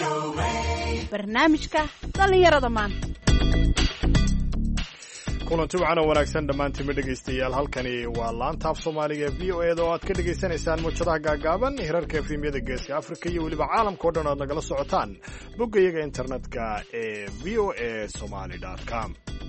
barnaamijka dhallinyarada maanta. kulanti wacan oo wanaagsan dhammaantiinma dhegaystayaal, halkani waa laanta af soomaaliga v o eda oo aad ka dhegaysanaysaan muujadaha gaagaaban, hirarka efemyada geeska afrika iyo weliba caalamka o dhan aad nagala socotaan boggayaga internetka ee v o a somali com.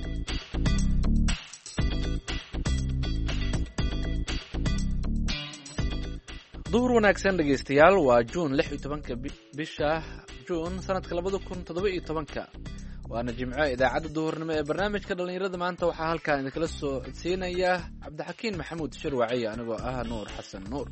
duhur wanaagsan dhegaystayaal, waa juun 16 bisha juun sanadka 2017, waana jimco. idaacadda duhurnimo ee barnaamijka dhallinyarada maanta waxaa halkaan idinkala soo codsiinaya cabdixakiin maxamuud shirwaciye, anigoo ah nuur xasan nuur.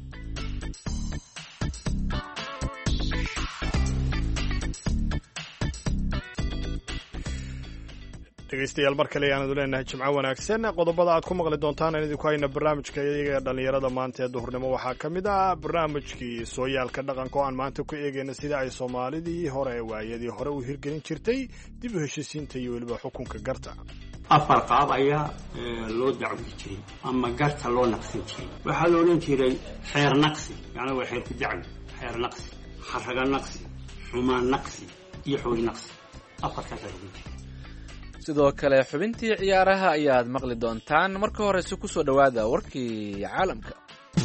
dhegaystayaal mar kale ayaanadu leenahay jimco wanaagsan. qodobada aad ku maqli doontaan aan idinku hayna barnaamijka iyaga dhallinyarada maanta ee duhurnimo waxaa ka mid ah barnaamijkii sooyaalka dhaqanka oo aan maanta ku eegayna sida ay soomaalidii hore waayadii hore u hirgelin jirtay dib u heshisiinta iyo weliba xukunka garta. afar qaab ayaa loo dacwi jiray ama garta loo naqsin jiray. waxaa la odhan jiray xeer naqsi, yani waa xeer ku dacwi, xeer naqsi, xaraga naqsi, xumaan naqsi iyo xooli naqsi. afarkaas ayaa loo jiray. sidoo kale xubintii ciyaaraha ayaad maqli doontaan. marka horese ku soo dhowaada warkii caalamka.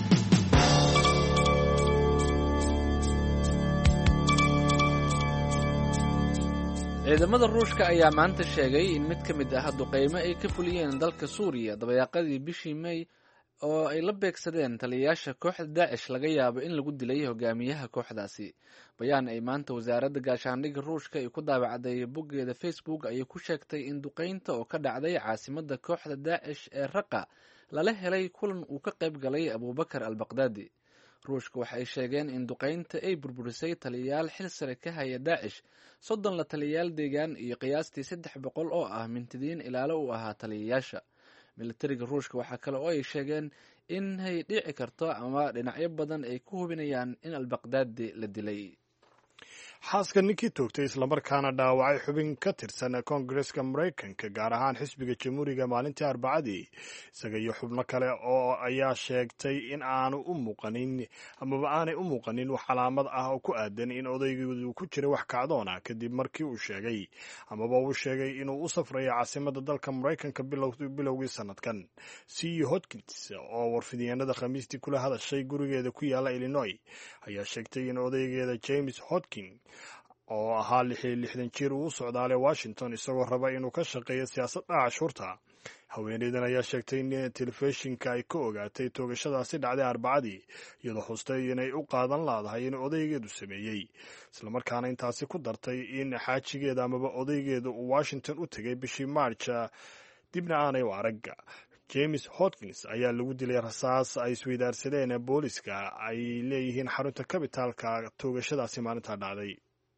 ciidamada ruushka ayaa maanta sheegay in mid ka mid ah duqeymo ay ka fuliyeen dalka suuriya dabayaaqadii bishii May oo ay la beegsadeen taliyayaasha kooxda Daacish laga yaabo in lagu dilay hogaamiyaha kooxdaasi. bayaan ay maanta wasaaradda gaashaandhigga ruushka ay ku daabacday boggeeda Facebook ayay ku sheegtay in duqeynta oo ka dhacday caasimadda kooxda Daacish ee Raqa lala helay kulan uu ka qayb galay Abubakar al-Baqdaadi. ruushka waxay sheegeen in duqeynta ay burburisay taliyayaal xil sare ka haya Daacish, 30 la taliyayaal deegaan iyo qiyaastii 300 oo ah mintidiin ilaalo u ahaa taliyayaasha. militariga ruushka waxaa kale oo ay sheegeen in ay dhici karto ama dhinacyo badan ay ku hubinayaan in al-Baqdaadi la dilay. xaaska ninkii toogtay islamarkaana dhaawacay xubin ka tirsan koongareska maraykanka gaar ahaan xisbiga jamhuuriga maalintii arbacadii, isaga iyo xubno kale oo ayaa sheegtay in aanu u muuqanin amaba aanay u muuqanin wax calaamad ah oo ku aadan in odaygeedu ku jiray wax kacdoona kadib markii uu sheegay amaba uu sheegay inuu u safrayo caasimadda dalka maraykanka bilowgii sanadkan. C. Hodkins oo warfidyaenada khamiistii kula hadashay gurigeeda ku yaala Illinois ayaa sheegtay in odaygeeda James Hodkin oo ahaa 60 jir uu u socdaalay Washington isagoo raba inuu ka shaqeeyo siyaasadda cashuurta. haweeneydan ayaa sheegtay in telefishinka ay ka ogaatay toogashadaasi dhacday arbacadii, iyadoo xustay inay u qaadan laadahay in odaygeedu sameeyey, islamarkaana intaasi ku dartay in xaajigeeda amaba odaygeedu uu Washington u tegay bishii Maarja dibna aanay u arag. James Hodkins ayaa lagu dilay rasaas ay isweydaarsadeen booliska ay leeyihiin xarunta kabitaalka toogashadaasi maalintaa dhacday.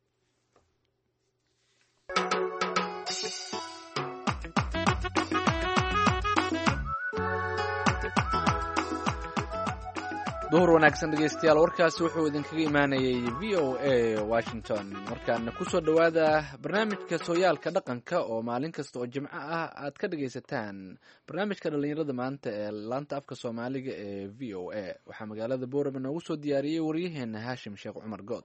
duhur wanaagsan dhegaystayaal, warkaasi wuxuu idinkaga imaanayay v o a Washington. markaana ku soo dhowaada barnaamijka sooyaalka dhaqanka oo maalin kasta oo jimco ah aad ka dhagaysataan barnaamijka dhallinyarada maanta ee laanta afka soomaaliga ee v o a. waxaa magaalada boorama noogu soo diyaariyey waryaheena Haashim Sheekh Cumar Good.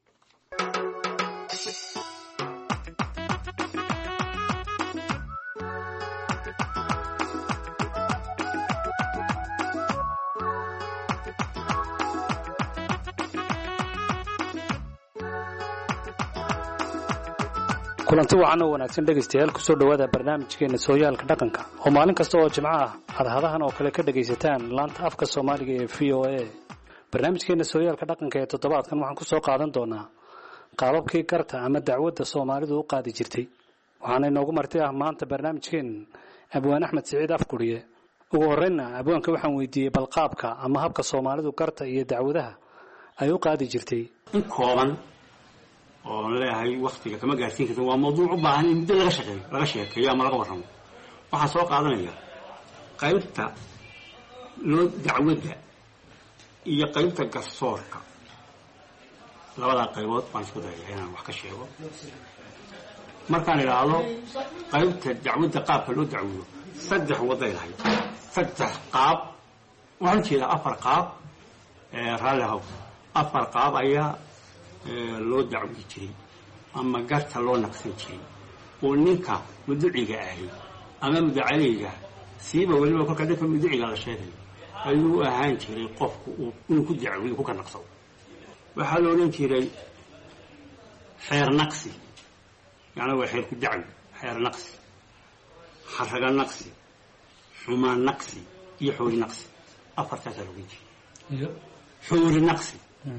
kulanti wacan oo wanaagsan dhegaystayaal, kusoo dhowaada barnaamijkeena sooyaalka dhaqanka oo maalin kasta oo jimco ah hadhadahan oo kale ka dhagaysataan laanta afka soomaaliga ee v o a. barnaamijkeena sooyaalka dhaqanka ee toddobaadkan waxaan ku soo qaadan doonaa qaababkii garta ama dacwadda soomaalidu u qaadi jirtay. waxaana inoogu marti ah maanta barnaamijkeen abwaan Axmed Siciid Afkuriye. ugu horreynna abwaanka waxaan weydiiyey balqaabka ama habka soomaalidu garta iyo dacwadaha ay u qaadi jirtay. in kooban oo leeyahay waqtiga kama gaarsiin karto, waa mawduuc u baahan in muddo laga sheekeeyo ama laga warramo. waxaan soo qaadanaya qaybta loo dacwadda iyo qaybta garsoorka. labadaa qaybood baan isku dayaya inaan wax ka sheego. markaan idhaahdo qaybta dacwadda qaabka loo dacwado, 3 waday lahayd, 3 qaab. waxaan jeedaa 4 qaab. raalli haw 4 qaab ayaa loo dacwadi jiray ama garta loo naqsan jiray oo ninka muduciga ahi ama mudacaleyga siiba weliba kolka dadka muduciga la sheegay ayuu ahaan jiray qofku inuu ku dacwiyo ku kanaqsado waxaa la odhan jiray xeer naqsi yani waa xeer ku dacwi xeer naqsi xaraga naqsi xumaan naqsi iyo xoori naqsi afartaasaa loogan jiray xoori naqsi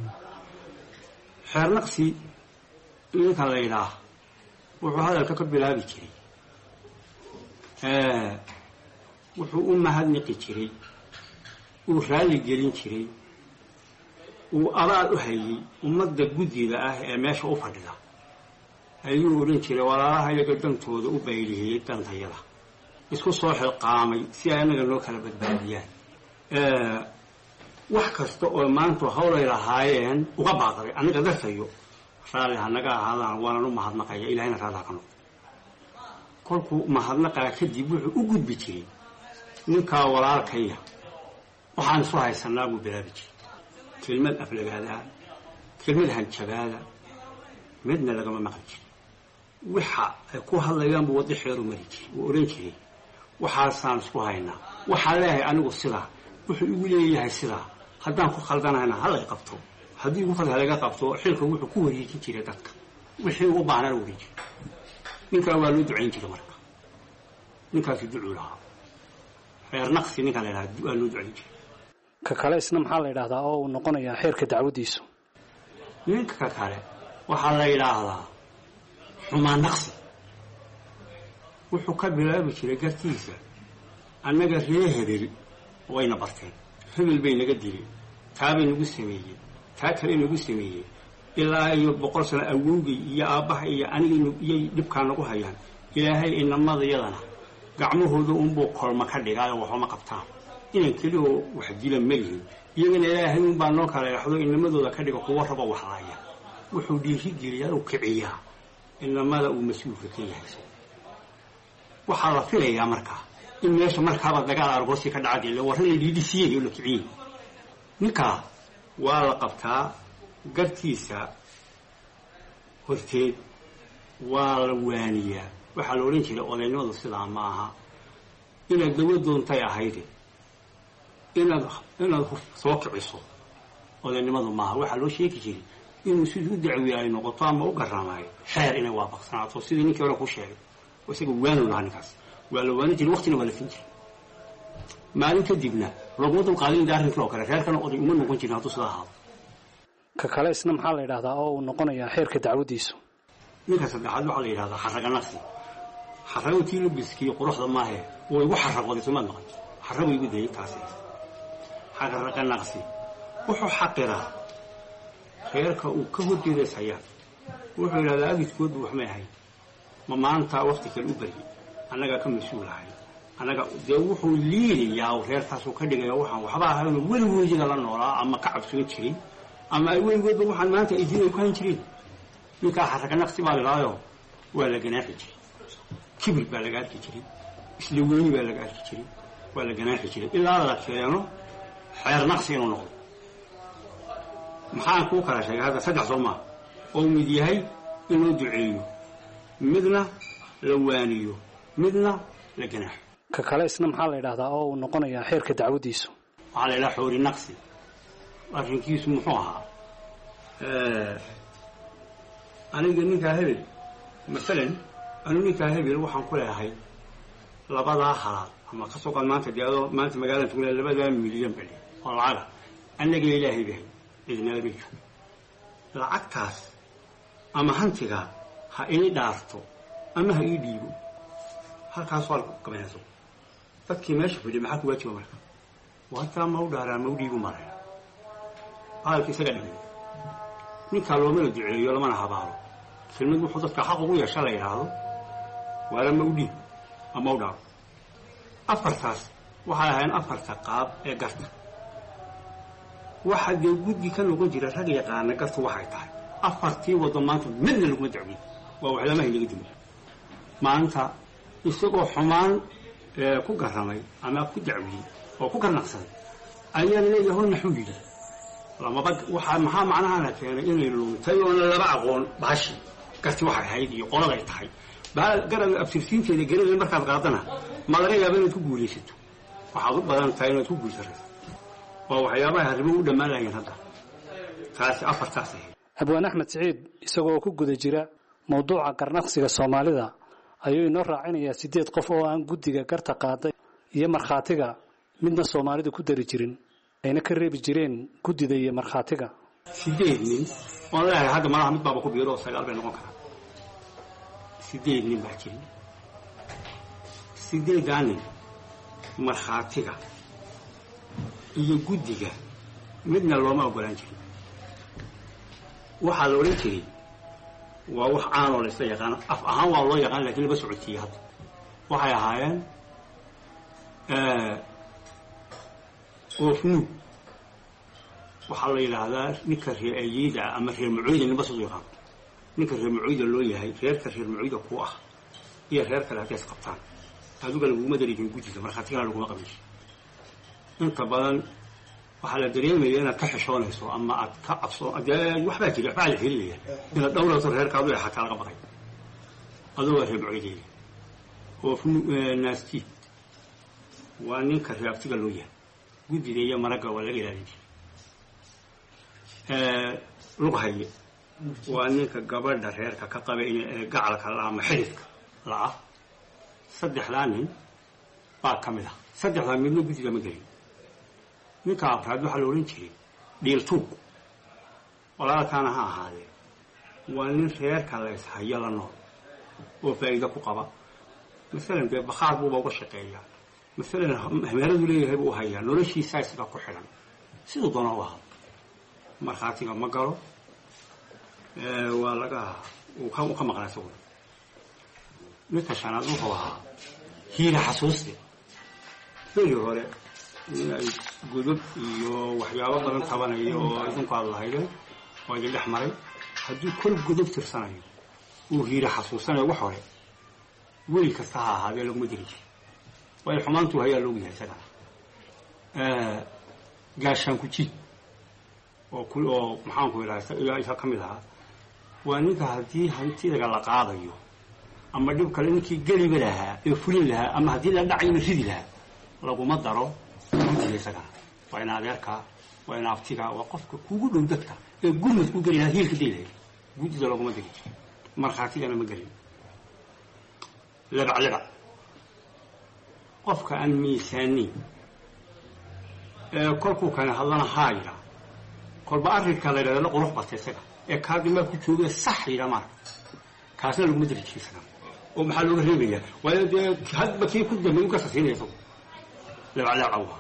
xeer naqsi ninka la yidhaah wuxuu hadalka ka bilaabi jiray wuxuu u mahadniqi jiray uu raalli gelin jiray uu abaal u hayay ummadda guddida ah ee meesha u fadhida ayuu odhan jiray walaalaha iyaga dantooda u baylihiyey dantayada isku soo xilqaamay si ay annaga noo kala badbaadiyaan wax kasta oo maanta hawlay lahaayeen uga baaqday annaga dartayo raalli hanaga ahaadaan waanan u mahadnaqaya ilahayna raalli ha ka noqdo kolkuu mahadnaqaa kadib wuxuu u gudbi jiray ninkaa walaalkaya waxaan isu haysanaa buu bilaabi jiray kelmad aflagaadaa kelmad hanjabaada midna lagama maqli jirin waxa ay ku hadlayaan buu waddo xeeru mari jiray wuu odhan jiray waxaasaan isku haynaa waxaan leeyahay anigu sidaa wuxuu igu leeyahay sidaa haddaan ku khaldanayna halay qabto haddii ugu fadha laga qabto xilka wuxuu ku wareejin jiray dadka wixii ugu baahnaa la wareejin ninkaa waa loo ducayn jiray marka ninkaasi ducuu lahaa xeer naqsi ninkaan la yidhahda waa loo ducayn jiray ka kale isna maxaa la yidhaahdaa oo uu noqonayaa xeerka dacwadiisu ninka ka kale waxaa la yidhaahdaa xumaan naqsi wuxuu ka bilaabi jiray gartiisa annaga ree hebel wayna barteen hebel bay naga dileen taabay nagu sameeyeen taa kale nagu sameeyeen ilaa iyo 100 sano awowgay iyo aabbaha iyo aniga iyay dhibkaa nagu hayaan ilaahay inamadayadana gacmahooda unbuu kolma ka dhigaayo waxuma qabtaan inan keliyoo wax dila ma yihin iyagana ilaahay unbaa noo kala yaxdo inamadooda ka dhiga kuwa raba waxlaaya wuxuu dhiiri geliyaa u kiciyaa inamada uu mas-uulka ka yahay waxaa la filayaa markaa in meesha markaaba dagaal argoosi ka dhacadee warra la dhiidhisiyey oo la kiciyey ninkaa waa la qabtaa gartiisa horteed waa la waaniyaa waxaa la odhan jiray odaynimadu sidaa ma aha inaad dawadoontay ahayde inaad soo kiciso odaynimadu maaha waxaa loo sheegi jiray inuu sidii u dacwiya ay noqoto ama u garramaayo xeer inay waafaqsanaato sidii ninkii hore ku sheegay oo isaga waanu lahaa ninkaas waa la waani jiray waqtina waa la fin jiray maalin kadibna laguma dulqaadin inta arrinkii oo kale reerkana oday uma noqon jirin hadduu sidaa ahaado ka kale isna maxaa la yidhahdaa oo uu noqonayaa xeerka dacwadiisu ninka saddexaad waxaa la yidhahdaa xaraga naqsi xarago tii labiskii quruxda maahe way igu xaraqooday somaad maqan xarago igu dayay taasi xaraga naqsi wuxuu xaqiraa reerka uu ka horjeedaysayaan wuxuu yidhahdaa abidkoodba waxmay ahayn ma maanta waqti kale u baryay annagaa ka mas-uulahay annaga dee wuxuu liidayaa reerkaasuu ka dhigaya waxaan waxba ahayno weligoodiga la noolaa ama ka cabsoon jirin ama ay weligoodba waxaan maanta ay diin ay ku hayn jireen ninkaa xaraga naqsi baa ladhahaayo waa la ganaaxi jiray kibir baa laga arki jiray isla weyni baa laga arki jiray waa la ganaaxi jiray ilaa la keeno xeer naqsi inuu noqdo maxaan kuu kala sheegay hadda saddex soo maa oo mid yahay inuu duceeyo midna la waaniyo midna la ganaaxo ka kale isna maxaa la yidhaahdaa oo uu noqonayaa xeerka dacwadiisu waxaa la yidhaha xoori naqsi arrinkiisu muxuu ahaa aniga ninkaa hebel masalan anu ninkaa hebel waxaan ku leeyahay labadaa halaad ama ka soo qaad maanta dee adoo maanta magaalada tugula 2 milyan bali oo lacaga annaga ilaahay bahay idinala ma jiro lacagtaas ama hantigaa ha ii dhaarto ama ha ii dhiibo halkaas waa lagu qabanayso dadkii meesha fadhiya maxaa ku waajiba marka waataa ma u dhaaraa ma u dhiibu maraya hadalka isaga dhigay ninkaa loomana duceeyo lamana habaalo kelmad wuxuu dadka xaq ugu yeesha la yidhaahdo waa lama u dhiib ama u dhaaro afartaas waxay ahayn afarta qaab ee garta waxa dee guddi ka noqon jira rag yaqaana gartu waxay tahay afartii waddo maanta midna laguma dacwiyo waa waxlamahay laga dumay maanta isagoo xumaan ku garramay ama ku dacwiyey oo ku garnaqsaday ayaa leeyahay hor naxuu yidhi lamaba waxaa maxaa macnahana keenay inay luntay oona laba aqoon baashi garti waxay ahayd iyo qoladay tahay garab abtirsiinteeda garada markaad qaadana ma laga yaaba inaad ku guulaysato waxaad u badan tahay inaad ku guuldarayso waa waxyaabaha arrimo u dhammaan lahayn hadda taasi afartaas ahayd abwaan axmed siciid isagoo ku guda jira mawduuca garnaqsiga soomaalida ayuu inoo raacinayaa 8 qof oo aan guddiga garta qaaday iyo markhaatiga midna soomaalidu ku dari jirin ayna ka reebi jireen guddida iyo markhaatiga 8 nin oo leeyahay hadda malaha mid baaba ku biiro 9 bay noqon karaa 8 nin baa jirin 8 nin markhaatiga iyo guddiga midna looma ogolaan jirin waxaa la odhan jiray waa wax caanoo la isla yaqaan af ahaan waa loo yaqaan laakiin laba socodsiiya hadda waxay ahaayeen oofnu waxaa la yidhaahdaa ninka reer ayiida ama reer macuuda ninba siduu yaqaan ninka reer macuuda loo yahay reerka reer macuuda ku ah iyo reer kale hadday isqabtaan adiga laguma darijin guddiga markhaatigana laguma qabayso inta badan waxaa la dareemaya inaad ka xishoonayso ama aad ka cabso waxbaa jira waxbaa la helilaya inaad dhowrayso reerkaadu ee xataa laga baqay adoo reer macuudeeda oo naasti waa ninka reer abtiga loo yahay guddida iyo maragga waa laga ilaalin jiray lughaye waa ninka gabadha reerka ka qaba in gacalka la ama xididka la 3 nin baa ka mid ah 3 midna guddida ma gelin ninka afraad waxaa la odhan jiray dhiiltuug walaalkaana ha ahaadee waa nin reerka la ishayo la nool oo faa'iido ku qaba masalan dee bakhaar buuba uga shaqeeyaa masalan meheradu leeyahay buu hayaa noloshiisaa isaga ku xidhan siduu doona u ahaa markhaatiga ma galo waa laga uu ka maqnaa isaguna ninka shanaad wuxuu ahaa hiila xasuuste beri hore in ay gudub iyo waxyaabo badan tabanayo oo idinku aad lahaydeen oo idin dhex maray hadduu kol gudub tirsanayo uu hiila xasuusanayo wax hore weli kasta ha ahaadee laguma diri jiri waayo xumaantu hayaa loogu yahay isagana gaashaan ku jid oo maxaanku idhaha ka mid ahaa waa ninka haddii hantidaga la qaadayo ama dhib kale ninkii geliba lahaa ee fulin lahaa ama haddii la dhacayna ridi lahaa laguma daro guddiga isagana waa in adeerkaa waa in abtiga waa qofka kugu dhow dadka ee gurmad ku geli lahaa hiilka day lahayd guddida laguma diri jiri markhaatigana ma gelin lebac qofka aan miisaaniin ee kolkuu kana hadlana haa yidhaa kolba arrinka la yidhahda la qurux batay isaga ee kaadimaa ku joogee sax yidhaa maarka kaasna laguma diri jiri isaga oo maxaa looga reebayaa waayo dee hadba kii ku dambeey u ka sasiinaya isagu lebac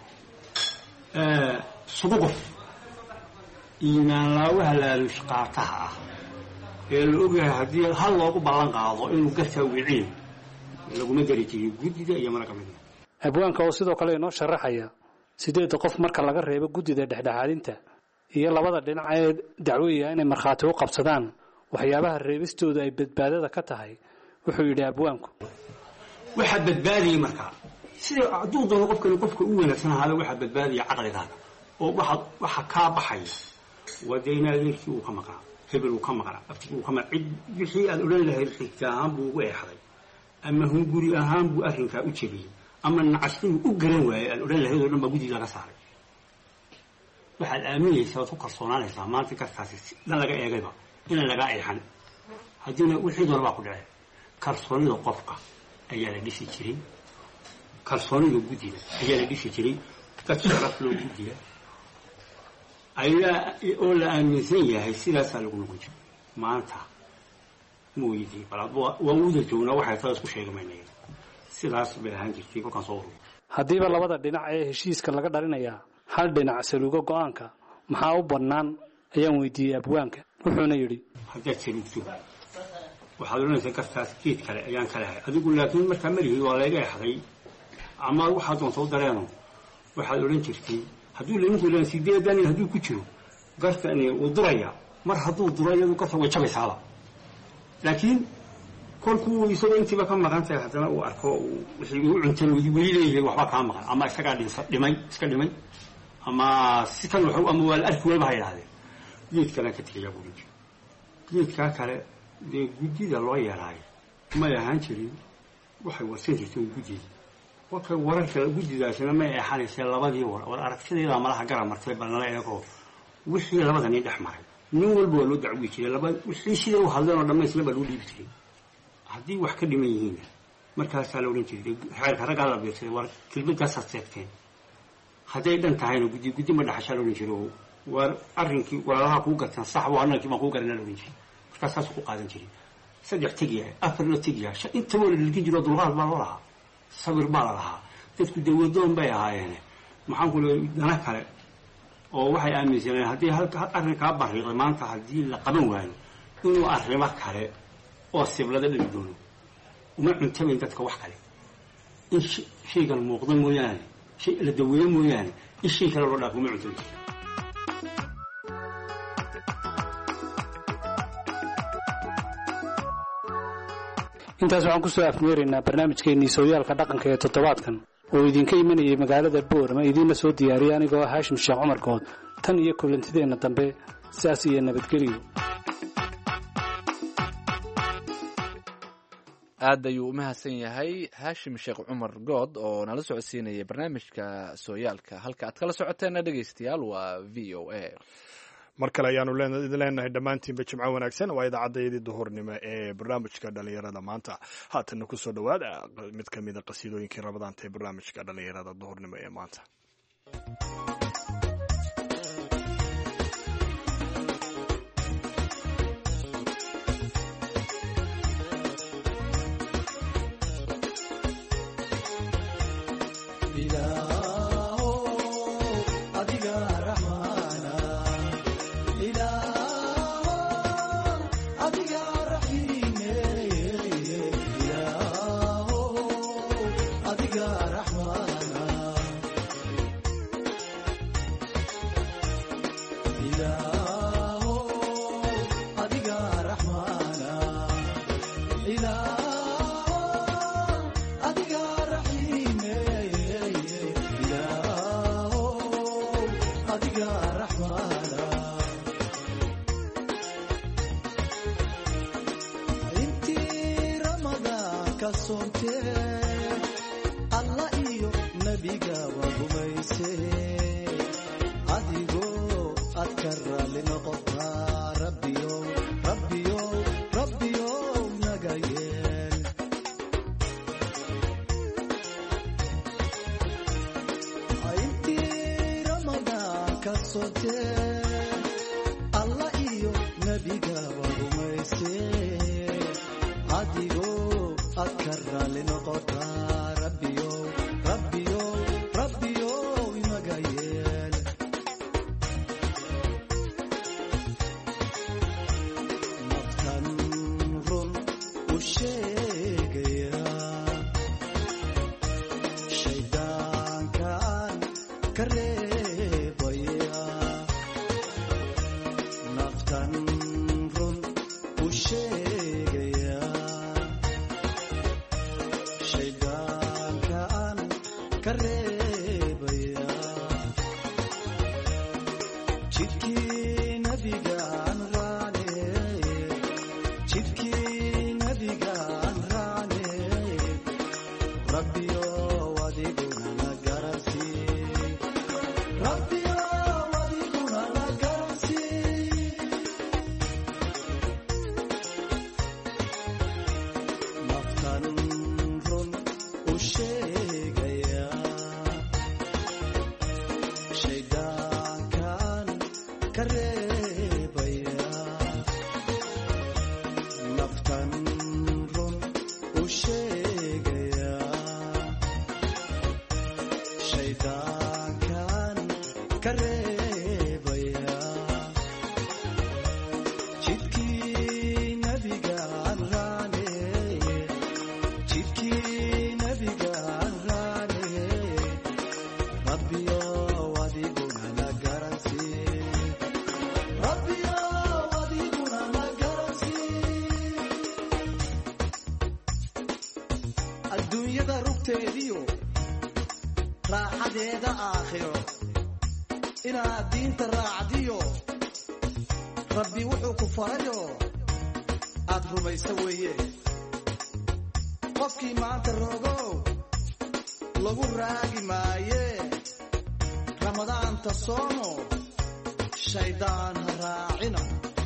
subuqof iimaan laawaha laalushqaataha ah ee la ogyahay haddii hal loogu ballan qaado inuu gartaa wiciin laguma dari jirin guddida iyo mara ka mid abwaanka oo sidoo kale inoo sharaxaya 8 qof marka laga reebo guddida dhexdhexaadinta iyo labada dhinac ee dacwooyinka inay markhaati u qabsadaan waxyaabaha reebistooda ay badbaadada ka tahay wuxuu yidhi abwaanku waxa badbaadiyay markaa sida hadduu doono qofka u wanaagsan ahaada waxa badbaadiya caqligaaga oo waxa kaa baxaya wadayna adeerkii uu ka maqnaa hebel uu ka maqnaa abtigii uu ka maqnaa cid wixii aad odhan lahayd xigta ahaan buu ugu eexday ama hunguri ahaan buu arrinkaa u jebiyey ama nacasnimu u garan waayey aad odhan lahayd oo dhan baa guddida laga saaray waxaad aaminaysaa waad ku kalsoonaanaysaa maanta gartaasi dhan laga eegayba inaan lagaa eexan haddiina wixii doona baa ku dhacay kalsoonida qofka ayaa la dhisi jiray kalsoonida guddida ayaa la dhisi jiray dad sharaf loo guddiya ayaa oo la aaminsan yahay sidaasaa lagu noqon jiray maanta mooyidii waa uda joognaa waxay taa isku sheegamaynaya sidaas bay ahaan jirtay kolkaan soo ururiy haddiiba labada dhinac ee heshiiska laga dhalinayaa hal dhinac saluuga go'aanka maxaa u bannaan ayaan weydiiyey abwaanka wuxuuna yidhi haddaad saluugto waxaad odhanaysaa gartaas geed kale ayaan ka lahay adigu laakiin markaa malihid waa layga exday ama waxaad doon soo dareeno waxaad odhan jirtay hadduu lainku ilaan 8 nin hadduu ku jiro gartani wuu durayaa mar hadduu duro iyadu garta way jabaysaaba laakiin kolkuu isagoo intiiba ka maqan tahay haddana uu arko wixii uu cuntay weli leeyahay waxba kaa maqan ama isagaa iska dhimay ama si kan ama waa la arki walba ha yidhahdeen geedkana ka tegayaa buu yidhi geedkaa kale dee guddida loo yeelaayo may ahaan jirin waxay warsan jirtay guddida warkay wararka guddidaasina may eexanaysay labadii war aragtideeda malaha gara martay bal nala eego wixii labadan dhex maray nin walba waa loo dacwi jiray wixii sida u hadleen oo dhammaysna baa loo dhiibi jiray haddii wax ka dhiman yihiin markaasaa la odhan jiray xeerka raggaa la beegsaday war kelmadaasaad seegteen hadday dhan tahayna guddi ma dhaxashaa la odhan jiro war arrinkii walaalaha kuu gartaan sax waa annagii baan kuu garanaa la odhan jiray markaas saasuu ku qaadan jiray 3 tegiya 4 tegiya inta wala lilkin jiro dulqaad baa loo lahaa sabir baa la lahaa dadku dawadoon bay ahaayeen maxaan ku leeyahay dana kale oo waxay aaminsaneen haddii arrinkaa bariiqay maanta haddii la qaban waayo inuu arrimo kale oo siblada dhali doono uma cuntabayn dadka wax kale in shaygan muuqda mooyaane shay la daweeyo mooyaane in shay kale loo dhaafo uma cuntabayn intaas waxaan kusoo afmeeraynaa barnaamijkeennii sooyaalka dhaqanka ee toddobaadkan oo idinka imanayay magaalada boorama idiinla soo diyaariyay anigoo haashim sheekh cumar good tan iyo kulantideenna dambe sidaas iyo nabadgelyo aad ayuu u mahadsan yahay haashim sheekh cumar good oo nala socodsiinaya barnaamijka sooyaalka halka aad kala socoteenna dhegaystayaal waa v o a mar kale ayaanu idin leenahay dhammaantiinba jimco wanaagsan waa idaacaddayadii duhurnimo ee barnaamijka dhallinyarada maanta haatanna kusoo dhowaada mid ka mida qasiidooyinkii rabadaanta ee barnaamijka dhallinyarada duhurnimo ee maanta aad rumaysa weeye qofkii maanta rogow lagu raagi maaye ramadaanta soomo shaydaan ha raacina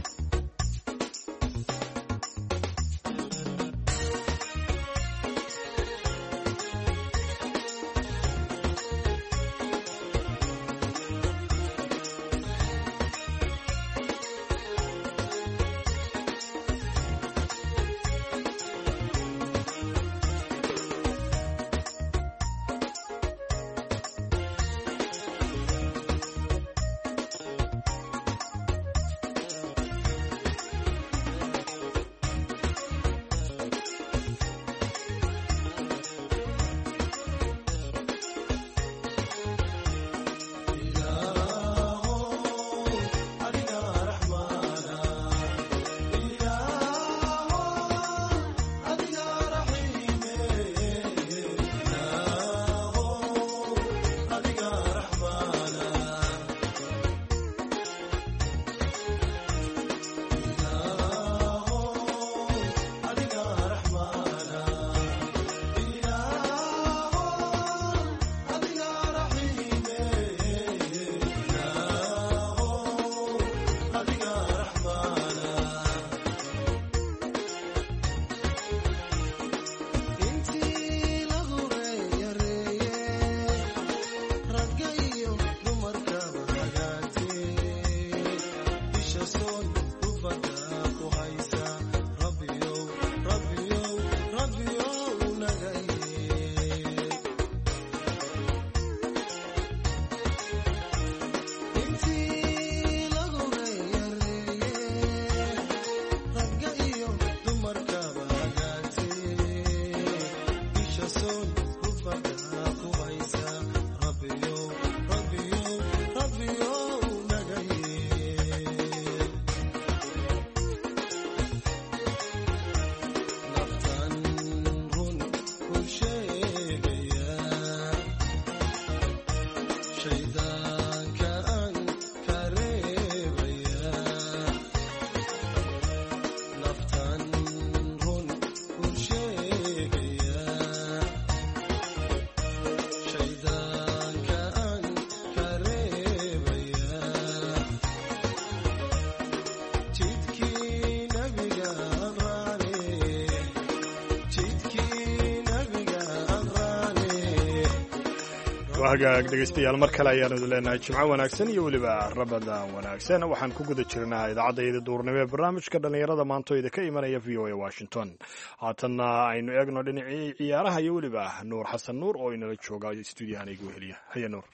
hagaag dhegaystayaal mar kale ayaanu idin leenahay jimco wanaagsan iyo weliba rabadaan wanaagsan waxaan ku guda jirnaa idaacadayda duurnimo ee barnaamijka dhallinyarada maantooyda ka imanaya v o a washington haatanna aynu eegno dhinacii ciyaaraha iyo weliba nuur xasan nuur oo inala jooga stuudiyahan igu heliya haya nuur.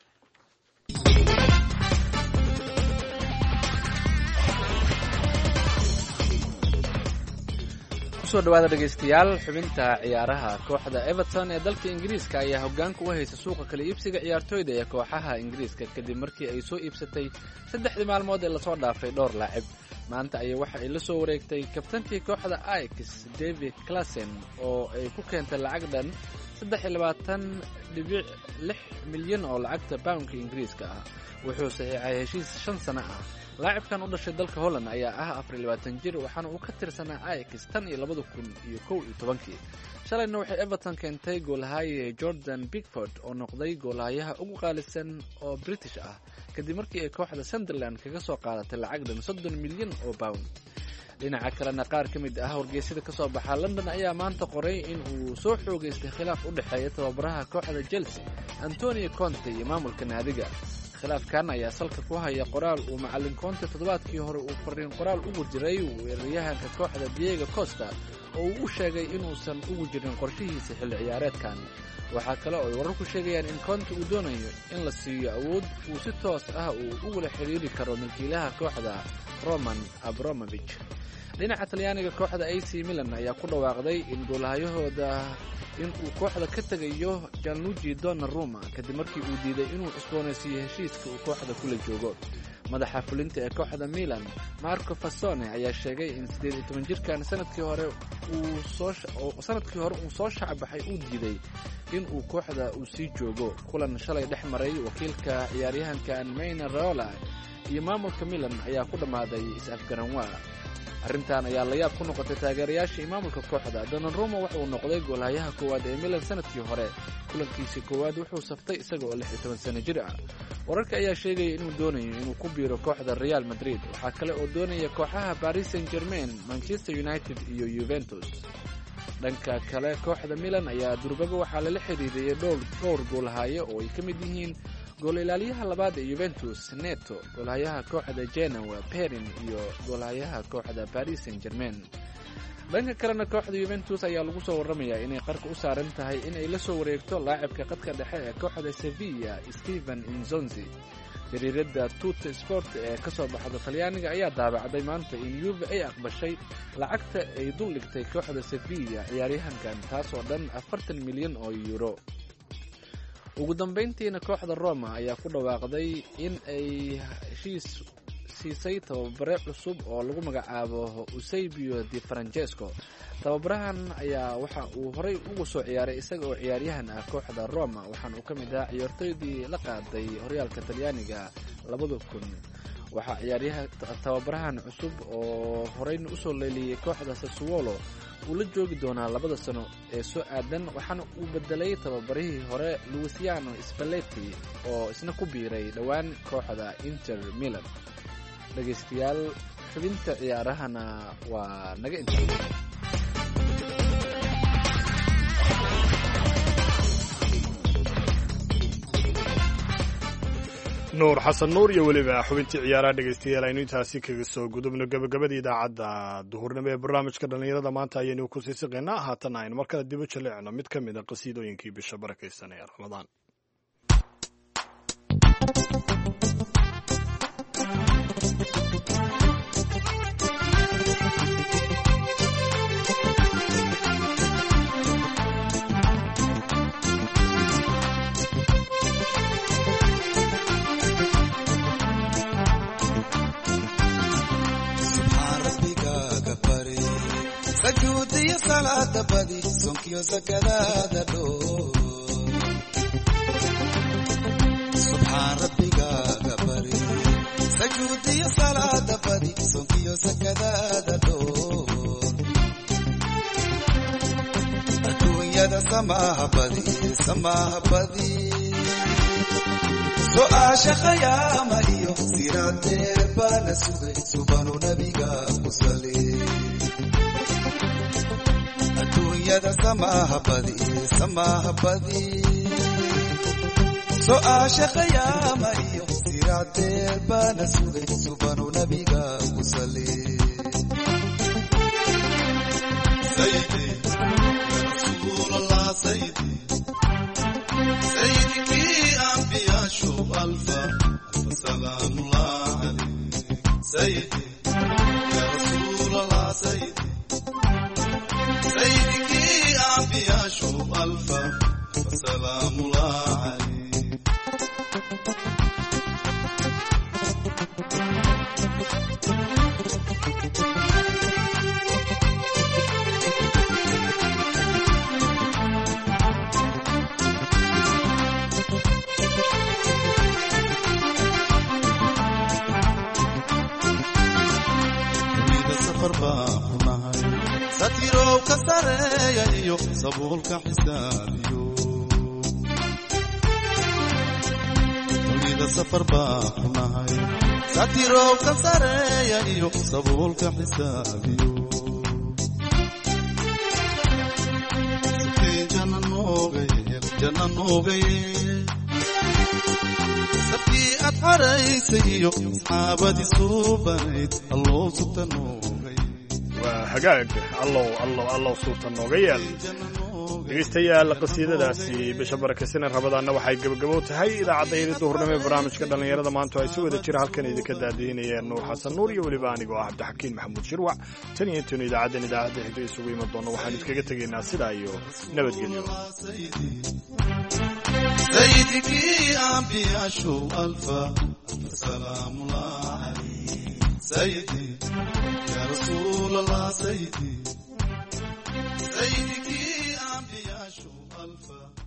kusoo dhawaada dhegaystayaal xubinta ciyaaraha kooxda everton ee dalka ingiriiska ayaa hoggaanka u haysa suuqa kala iibsiga ciyaartooyda ee kooxaha ingiriiska kadib markii ay soo iibsatay saddexdii maalmood ee lasoo dhaafay dhowr laacib maanta ayay waxa ay la soo wareegtay kabtankii kooxda aix david clasen oo ay ku keentay lacag dhan 23.6 milyan oo lacagta poundka ingiriiska ah wuxuu saxiixay heshiis 5 sano ah laacibkan u dhashay dalka Holland ayaa ah 24 jir waxaana uu ka tirsanaa Ajax tan iyo 2011 shalayna waxay Everton keentay goolhaye Jordan Pickford oo noqday goolhayaha ugu qaalisan oo British ah kadib markii ay kooxda Sunderland kaga soo qaadatay lacag dhan 30 milyan oo pound. dhinaca kalena qaar ka mid ah wargeysyada ka soo baxa London ayaa maanta qoray in uu soo xoogaystay khilaaf u dhaxeeya tababaraha kooxda Chelsea Antonio Conte iyo maamulka naadiga. khilaafkan ayaa salka ku haya qoraal uu macallin Conte toddobaadkii hore uu fariin qoraal ugu diray weeraryahanka kooxda Diego Costa oo uu sheegay inuusan ugu jirin qorshihiisa xilli ciyaareedkan. waxaa kale oo ay wararku sheegayaan in Conte uu doonayo in la siiyo awood uu si toos ah uu ugu xiriiri karo milkiilaha kooxda Roman Abramovich. dhinaca Talyaaniga kooxda AC Milan ayaa ku dhawaaqday in goolhayahooda in uu kooxda ka tagayo Gianluigi Donnarumma kadib markii uu diiday inuu cusboonaysiiyo heshiiska uu kooxda kula joogo. madaxa fulinta ee kooxda Milan Marco Fassone ayaa sheegay in 18 jirkan sanadkii hore uu soo shacbaxay uu diiday in uu kooxda uu sii joogo. kulan shalay dhex maray wakiilka ciyaaryahanka Maina Raiola iyo maamulka milan ayaa ku dhammaaday is-afgaranwaa. arrintan ayaa la yaab ku noqotay taageerayaasha iyo maamulka kooxda. Donnarumma waxa uu noqday goolhayaha koowaad ee milan sanadkii hore. kulankiisii koowaad wuxuu saftay isaga oo 16 sano jir ah. wararka ayaa sheegaya inuu doonayo inuu ku biiro kooxda Real Madrid. waxaa kale oo doonaya kooxaha Paris Saint-Germain, Manchester United iyo Juventus. dhanka kale kooxda milan ayaa durbaba waxaa lala xiriiriyay dhowr goolhaye oo ay ka mid yihiin gool ilaaliyaha labaad ee Juventus Neto, goolhayaha kooxda Genoa Perin iyo goolhayaha kooxda Paris Saint-Germain. dhanka kalena kooxda Juventus ayaa lagu soo waramayaa inay qarka u saaran tahay inay la soo wareegto laacibka qadka dhexe ee kooxda Sevilla Steven Inzonzi. jariirada Tutto Sport ee ka soo baxda Talyaaniga ayaa daabacday maanta in Juve ay aqbashay lacagta ay dul dhigtay kooxda Sevilla ciyaaryahankan, taasoo dhan 40 milyan oo euro. ugu dambeyntiina kooxda Roma ayaa ku dhawaaqday in ay heshiis siisay tababare cusub oo lagu magacaabo Eusebio Di Francesco. tababarahan ayaa waxa uu horay ugu soo ciyaaray isaga oo ciyaaryahan ah kooxda Roma, waxaana uu ka mid ahaa ciyaartoydii la qaaday horyaalka Talyaaniga 2000. waxaa ciyaaryaha tababarahan cusub oo horeyna usoo leeliyay kooxda Sassuolo uu la joogi doonaa 2 sano ee soo aadan, waxaana uu bedelay tababarihii hore Luciano Spalletti oo isna ku biiray dhowaan kooxda Inter Milan. dhegaystayaal, xubinta ciyaarahana waa naga intaa. nuur xasan nuur iyo weliba xubintii ciyaaraha dhegaystayaal aynu intaasi kaga soo gudubno gabagabadii idaacadda duhurnimo ee barnaamijka dhallinyarada maanta ayaynu ku sii siqaynaa. haatan aynu mar kale dib u jaleecno mid ka mid a qasiidooyinkii bisha barakaysan ee ramadaan. sajuudiyo salaada badi sonkiyo sakadaada dhoo subxaan rabbigaaga bari sajuudiyo salaada badi sonkiyo sakadaada dhoo adduunyada samaaha badi su'aasha khayaama iyo siraadeer baana sugay subanu nabiga ku sali adduunyada samaaha badi su'aasha khayaama iyo siraadeer baana sugay subanu nabiga ku sali sayyidi ya rasuulallah sayyidi sayyidiki anbiya shub alfa salaamullah alayhi sayyidi ya rasuulallah sayyidi sayyidiki anbiya shub alfa salaamullah alayhi satirow ka sareeya iyo sabuulka xisaabiyo dunida safar baa ku nahay satirow ka sareeya iyo sabuulka xisaabiyo sakeen janna noogaye sabkii aad xaraysay iyo asxaabadii suubanayd alloo sugta noogay hagaag allow suurta nooga yeel. dhegaystayaal qasiidadaasi bisha barakaysan rabadaanna waxay gabagabo tahay idaacadda duhurnimo ee barnaamijka dhallinyarada maanta ay si wada jira halkan idinka daadiinayeen nuur xasan nuur iyo weliba anigoo ah cabdixakiin maxamuud shirwac. tan iyo intaenu idaacadda xigta isugu iman doonno waxaanu iskaga tegaynaa sidaa iyo nabadgelyo. sayyidiki anbiya shub alfa salaamullah alayhi sayyidi ya rasuulallah sayyidi sayyidiki anbiya shub alfa